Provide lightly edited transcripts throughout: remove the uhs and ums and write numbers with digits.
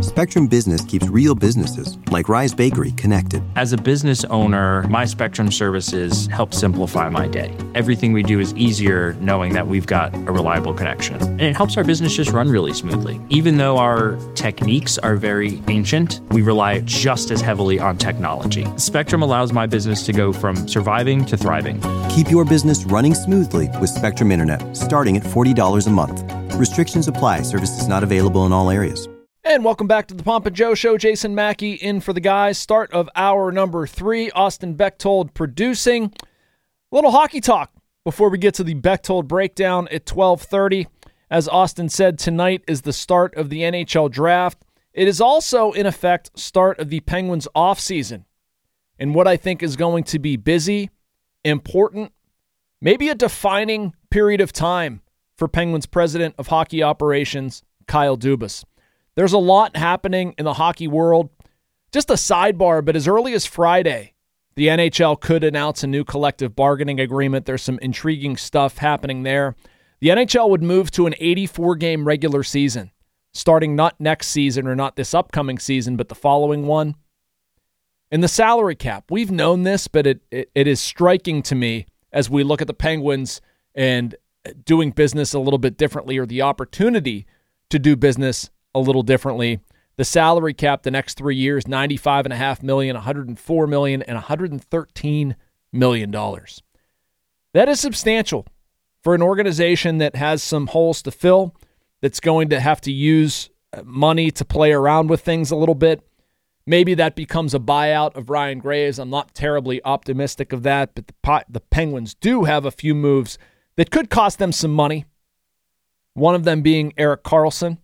Spectrum Business keeps real businesses, like Rise Bakery, connected. As a business owner, my Spectrum services help simplify my day. Everything we do is easier knowing that we've got a reliable connection. And it helps our business just run really smoothly. Even though our techniques are very ancient, we rely just as heavily on technology. Spectrum allows my business to go from surviving to thriving. Keep your business running smoothly with Spectrum Internet, starting at $40 a month. Restrictions apply. Services not available in all areas. And welcome back to the Pomp and Joe Show. Jason Mackey in for the guys. Start of hour number 3. Austin Bechtold producing. A little hockey talk before we get to the Bechtold breakdown at 12:30. As Austin said, tonight is the start of the NHL draft. It is also, in effect, start of the Penguins offseason. And what I think is going to be busy, important, maybe a defining period of time for Penguins president of hockey operations, Kyle Dubas. There's a lot happening in the hockey world. Just a sidebar, but as early as Friday, the NHL could announce a new collective bargaining agreement. There's some intriguing stuff happening there. The NHL would move to an 84-game regular season, starting not next season or not this upcoming season, but the following one. And the salary cap, we've known this, but it is striking to me as we look at the Penguins and doing business a little bit differently, or the opportunity to do business a little differently. The salary cap the next 3 years, $95.5 million, $104 million, and $113 million. That is substantial for an organization that has some holes to fill, that's going to have to use money to play around with things a little bit. Maybe that becomes a buyout of Ryan Graves. I'm not terribly optimistic of that, but the Penguins do have a few moves that could cost them some money. One of them being Erik Karlsson.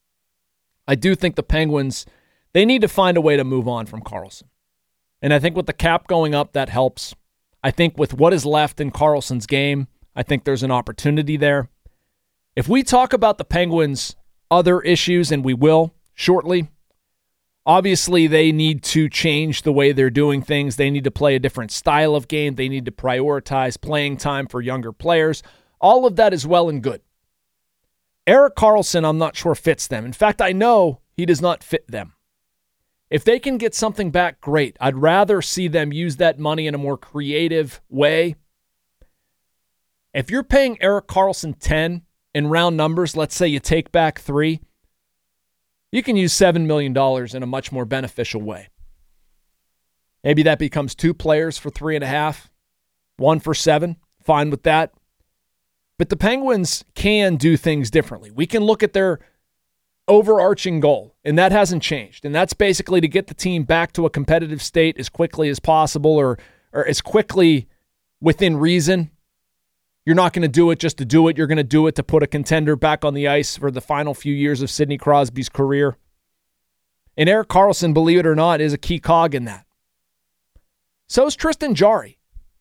I do think the Penguins, they need to find a way to move on from Karlsson. And I think with the cap going up, that helps. I think with what is left in Karlsson's game, I think there's an opportunity there. If we talk about the Penguins' other issues, and we will shortly, obviously they need to change the way they're doing things. They need to play a different style of game. They need to prioritize playing time for younger players. All of that is well and good. Erik Karlsson, I'm not sure fits them. In fact, I know he does not fit them. If they can get something back, great. I'd rather see them use that money in a more creative way. If you're paying Erik Karlsson 10 in round numbers, let's say you take back 3, you can use $7 million in a much more beneficial way. Maybe that becomes 2 players for 3.5, 1 for 7. Fine with that. But the Penguins can do things differently. We can look at their overarching goal, and that hasn't changed. And that's basically to get the team back to a competitive state as quickly as possible, or as quickly within reason. You're not going to do it just to do it. You're going to do it to put a contender back on the ice for the final few years of Sidney Crosby's career. And Erik Karlsson, believe it or not, is a key cog in that. So is Tristan Jarry.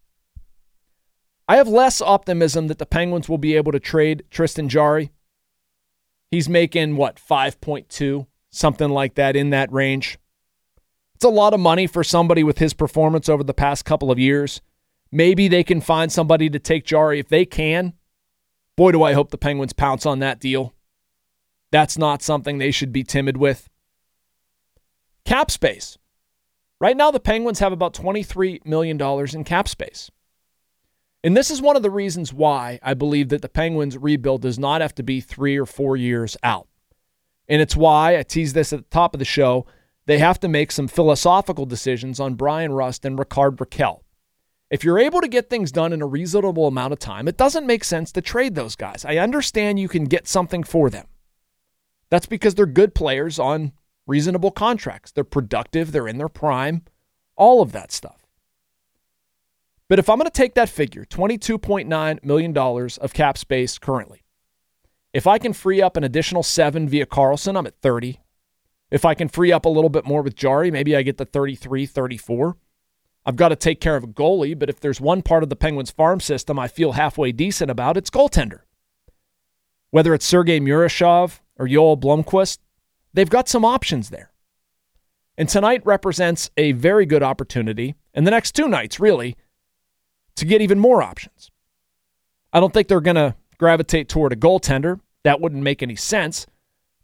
I have less optimism that the Penguins will be able to trade Tristan Jarry. He's making, 5.2, something like that, in that range. It's a lot of money for somebody with his performance over the past couple of years. Maybe they can find somebody to take Jarry. If they can, boy, do I hope the Penguins pounce on that deal. That's not something they should be timid with. Cap space. Right now, the Penguins have about $23 million in cap space. And this is one of the reasons why I believe that the Penguins' rebuild does not have to be 3 or 4 years out. And it's why, I teased this at the top of the show, they have to make some philosophical decisions on Brian Rust and Rickard Rakell. If you're able to get things done in a reasonable amount of time, it doesn't make sense to trade those guys. I understand you can get something for them. That's because they're good players on reasonable contracts. They're productive. They're in their prime. All of that stuff. But if I'm going to take that figure, $22.9 million of cap space currently, if I can free up an additional 7 via Karlsson, I'm at 30. If I can free up a little bit more with Jarry, maybe I get to 33, 34. I've got to take care of a goalie, but if there's one part of the Penguins farm system I feel halfway decent about, it's goaltender. Whether it's Sergei Murashov or Joel Blomqvist, they've got some options there. And tonight represents a very good opportunity, and the next 2 nights, really, to get even more options. I don't think they're going to gravitate toward a goaltender. That wouldn't make any sense.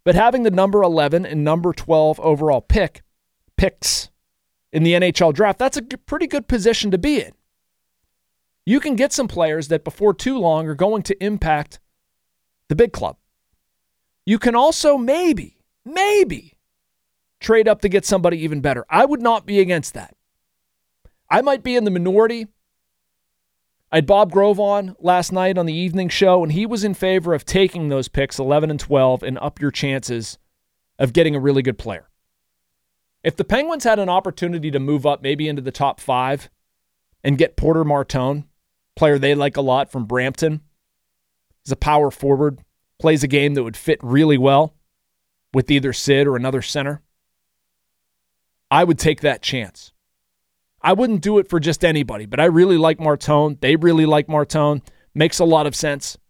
But having the number 11 and number 12 overall picks in the NHL draft, that's a pretty good position to be in. You can get some players that before too long are going to impact the big club. You can also maybe trade up to get somebody even better. I would not be against that. I might be in the minority. I had Bob Grove on last night on the evening show, and he was in favor of taking those picks, 11 and 12, and up your chances of getting a really good player. If the Penguins had an opportunity to move up maybe into the top 5 and get Porter Martone, player they like a lot from Brampton, he's a power forward, plays a game that would fit really well with either Sid or another center, I would take that chance. I wouldn't do it for just anybody, but I really like Martone. They really like Martone. Makes a lot of sense.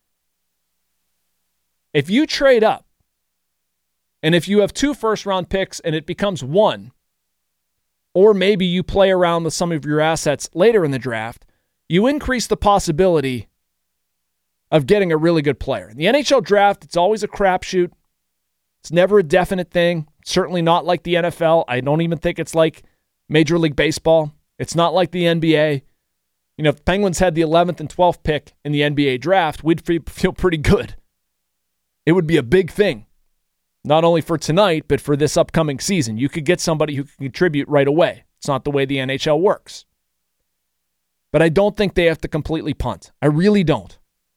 If you trade up, and if you have 2 first-round picks and it becomes 1, or maybe you play around with some of your assets later in the draft, you increase the possibility of getting a really good player. In the NHL draft, it's always a crapshoot. It's never a definite thing. Certainly not like the NFL. I don't even think it's like Major League Baseball. It's not like the NBA. You know, if the Penguins had the 11th and 12th pick in the NBA draft, we'd feel pretty good. It would be a big thing, not only for tonight, but for this upcoming season. You could get somebody who can contribute right away. It's not the way the NHL works. But I don't think they have to completely punt. I really don't.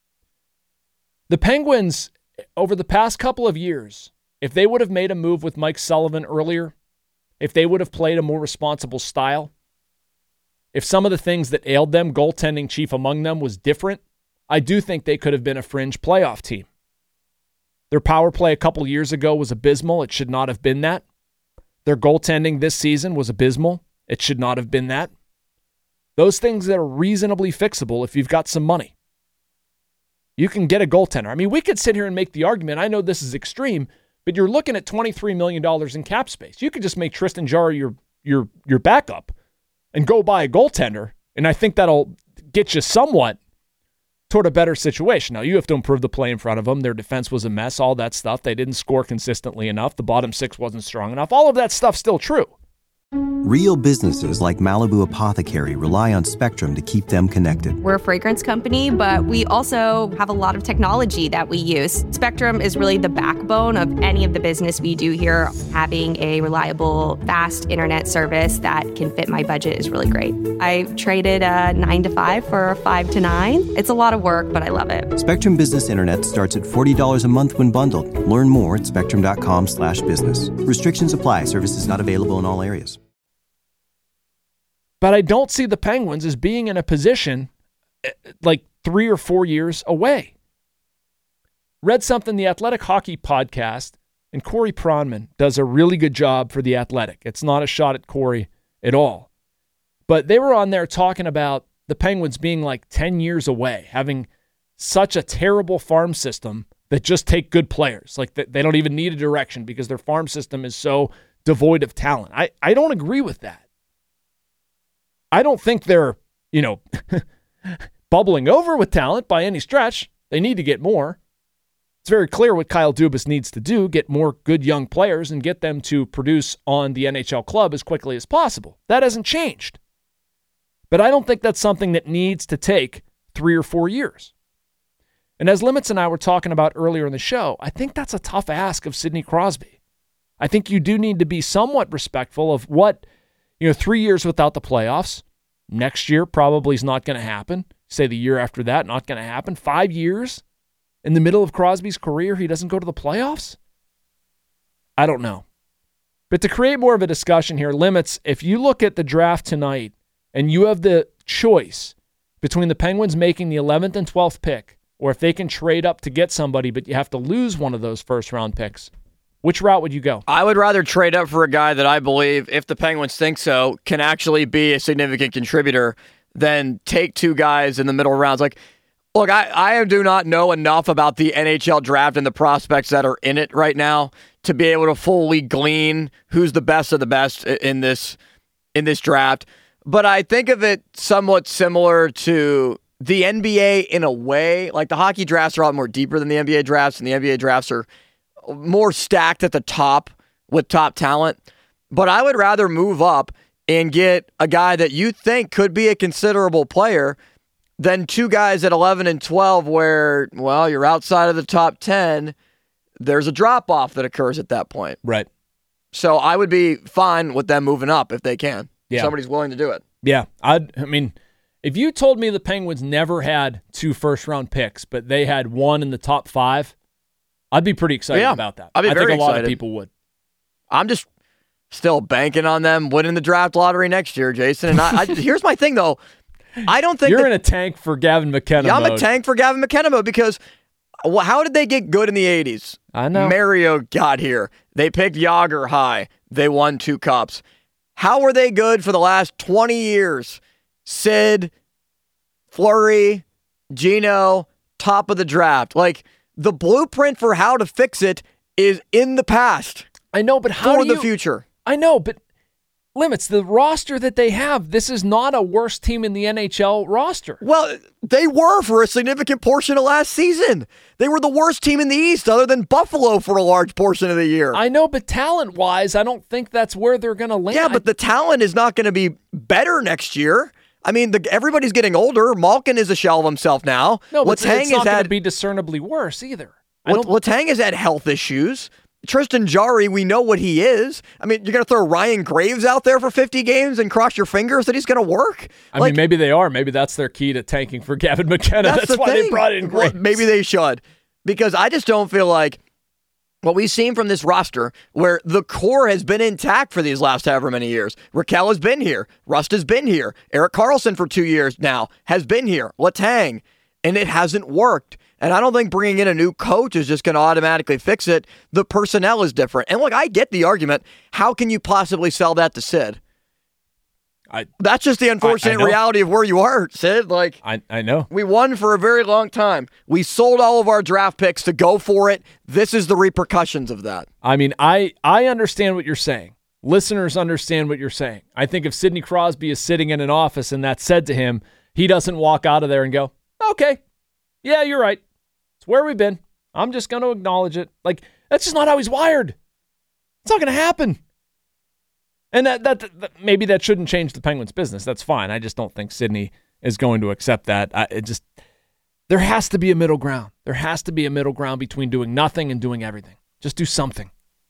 The Penguins, over the past couple of years, if they would have made a move with Mike Sullivan earlier, if they would have played a more responsible style, if some of the things that ailed them, goaltending chief among them, was different, I do think they could have been a fringe playoff team. Their power play a couple years ago was abysmal. It should not have been that. Their goaltending this season was abysmal. It should not have been that. Those things that are reasonably fixable if you've got some money. You can get a goaltender. I mean, we could sit here and make the argument. I know this is extreme, but you're looking at $23 million in cap space. You could just make Tristan Jarry your backup and go buy a goaltender, and I think that'll get you somewhat toward a better situation. Now, you have to improve the play in front of them. Their defense was a mess, all that stuff. They didn't score consistently enough. The bottom 6 wasn't strong enough. All of that stuff's still true. Real businesses like Malibu Apothecary rely on Spectrum to keep them connected. We're a fragrance company, but we also have a lot of technology that we use. Spectrum is really the backbone of any of the business we do here. Having a reliable, fast internet service that can fit my budget is really great. I traded a 9 to 5 for a 5 to 9. It's a lot of work, but I love it. Spectrum Business Internet starts at $40 a month when bundled. Learn more at spectrum.com/business. Restrictions apply. Services not available in all areas. But I don't see the Penguins as being in a position like 3 or 4 years away. Read something, the Athletic Hockey Podcast, and Corey Pronman does a really good job for The Athletic. It's not a shot at Corey at all. But they were on there talking about the Penguins being like 10 years away, having such a terrible farm system that just take good players. Like they don't even need a direction because their farm system is so devoid of talent. I don't agree with that. I don't think they're, bubbling over with talent by any stretch. They need to get more. It's very clear what Kyle Dubas needs to do, get more good young players and get them to produce on the NHL club as quickly as possible. That hasn't changed. But I don't think that's something that needs to take 3 or 4 years. And as Limits and I were talking about earlier in the show, I think that's a tough ask of Sidney Crosby. I think you do need to be somewhat respectful of what 3 years without the playoffs. Next year probably is not going to happen. Say the year after that, not going to happen. 5 years in the middle of Crosby's career, he doesn't go to the playoffs? I don't know. But to create more of a discussion here, Limits, if you look at the draft tonight and you have the choice between the Penguins making the 11th and 12th pick, or if they can trade up to get somebody, but you have to lose one of those first-round picks, which route would you go? I would rather trade up for a guy that I believe, if the Penguins think so, can actually be a significant contributor than take 2 guys in the middle rounds. Like, look, I do not know enough about the NHL draft and the prospects that are in it right now to be able to fully glean who's the best of the best in this draft. But I think of it somewhat similar to the NBA in a way. Like, the hockey drafts are a lot more deeper than the NBA drafts, and the NBA drafts are more stacked at the top with top talent. But I would rather move up and get a guy that you think could be a considerable player than two guys at 11 and 12 where, well, you're outside of the top 10. There's a drop-off that occurs at that point. Right. So I would be fine with them moving up if they can. Yeah. Somebody's willing to do it. Yeah. I mean, if you told me the Penguins never had 2 first-round picks, but they had one in the top 5, I'd be pretty excited about that. I'd be very think a lot excited. of people would. I'm just still banking on them winning the draft lottery next year, Jason. And here's my thing, though. I don't think you're in a tank for Gavin McKenna. Yeah, I'm a tank for Gavin McKenna mode because how did they get good in the 80s? I know. Mario got here. They picked Yager high. They won 2 cups. How were they good for the last 20 years? Sid, Fleury, Gino, top of the draft. Like, the blueprint for how to fix it is in the past. I know, but how for the future. I know, but Limits, the roster that they have, this is not a worse team in the NHL roster. Well, they were for a significant portion of last season. They were the worst team in the East other than Buffalo for a large portion of the year. I know, but talent-wise, I don't think that's where they're going to land. Yeah, but the talent is not going to be better next year. I mean, everybody's getting older. Malkin is a shell of himself now. No, but it's not going to be discernibly worse either. Letang has had health issues. Tristan Jarry, we know what he is. I mean, you're going to throw Ryan Graves out there for 50 games and cross your fingers that he's going to work? I mean, maybe they are. Maybe that's their key to tanking for Gavin McKenna. That's why they brought in Graves. Well, maybe they should. Because I just don't feel like what we've seen from this roster, where the core has been intact for these last however many years. Raquel has been here. Rust has been here. Erik Karlsson for 2 years now has been here. Letang. And it hasn't worked. And I don't think bringing in a new coach is just going to automatically fix it. The personnel is different. And look, I get the argument. How can you possibly sell that to Sid? That's just the unfortunate reality of where you are, Sid. Like, I know. We won for a very long time. We sold all of our draft picks to go for it. This is the repercussions of that. I mean, I understand what you're saying. Listeners understand what you're saying. I think if Sidney Crosby is sitting in an office and that's said to him, he doesn't walk out of there and go, okay, yeah, you're right. It's where we've been. I'm just going to acknowledge it. Like, that's just not how he's wired. It's not going to happen. And that maybe that shouldn't change the Penguins' business. That's fine. I just don't think Sidney is going to accept that. There has to be a middle ground. There has to be a middle ground between doing nothing and doing everything. Just do something.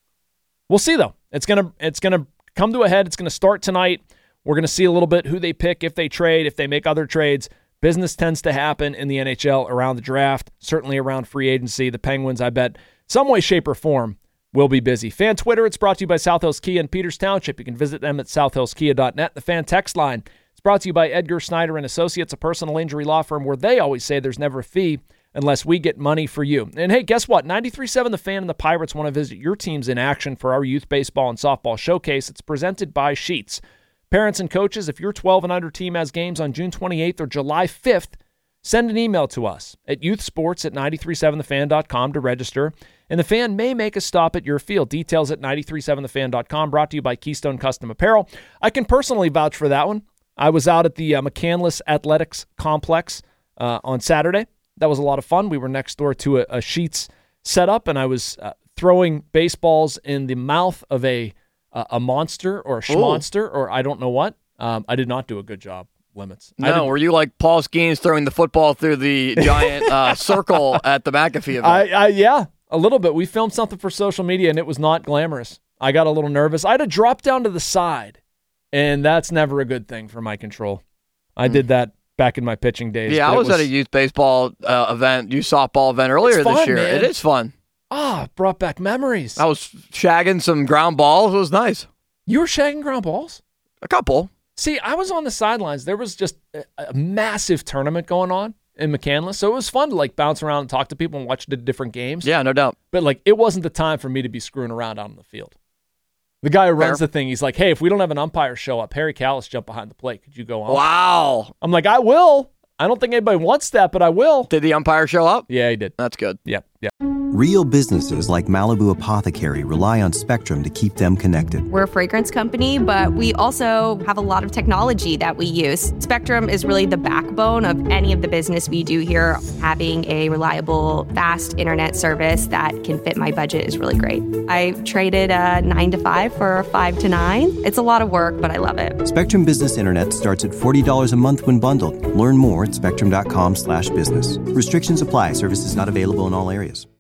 We'll see, though. It's gonna come to a head. It's going to start tonight. We're going to see a little bit who they pick, if they trade, if they make other trades. Business tends to happen in the NHL around the draft, certainly around free agency. The Penguins, I bet, some way, shape, or form, will be busy. Fan Twitter, it's brought to you by South Hills Kia in Peters Township. You can visit them at southhillskia.net. The Fan Text line, it's brought to you by Edgar Snyder and Associates, a personal injury law firm where they always say there's never a fee unless we get money for you. And hey, guess what? 93.7 The Fan and the Pirates want to visit your teams in action for our youth baseball and softball showcase. It's presented by Sheets. Parents and coaches, if your 12 and under team has games on June 28th or July 5th, send an email to us at youthsports@937thefan.com to register, and the Fan may make a stop at your field. Details at 937thefan.com, brought to you by Keystone Custom Apparel. I can personally vouch for that one. I was out at the McCandless Athletics Complex on Saturday. That was a lot of fun. We were next door to a Sheets setup, and I was throwing baseballs in the mouth of a monster or a schmonster or I don't know what. I did not do a good job, Limits. No, were you like Paul Skeens throwing the football through the giant circle at the McAfee event? Yeah, a little bit. We filmed something for social media, and it was not glamorous. I got a little nervous. I had to drop down to the side, and that's never a good thing for my control. I did that back in my pitching days. Yeah, I was at a youth baseball event, youth softball event earlier this year. Man. It is fun. Brought back memories. I was shagging some ground balls. It was nice. You were shagging ground balls? A couple. See, I was on the sidelines. There was just a massive tournament going on in McCandless, so it was fun to like bounce around and talk to people and watch the different games. Yeah, no doubt. But like, it wasn't the time for me to be screwing around out on the field. The guy who runs the thing, he's like, hey, if we don't have an umpire show up, Harry Callis jump behind the plate. Could you go on? Wow. I'm like, I will. I don't think anybody wants that, but I will. Did the umpire show up? Yeah, he did. That's good. Yep. Real businesses like Malibu Apothecary rely on Spectrum to keep them connected. We're a fragrance company, but we also have a lot of technology that we use. Spectrum is really the backbone of any of the business we do here. Having a reliable, fast internet service that can fit my budget is really great. I traded a 9 to 5 for a 5 to 9. It's a lot of work, but I love it. Spectrum Business Internet starts at $40 a month when bundled. Learn more at spectrum.com/business. Restrictions apply. Services not available in all areas.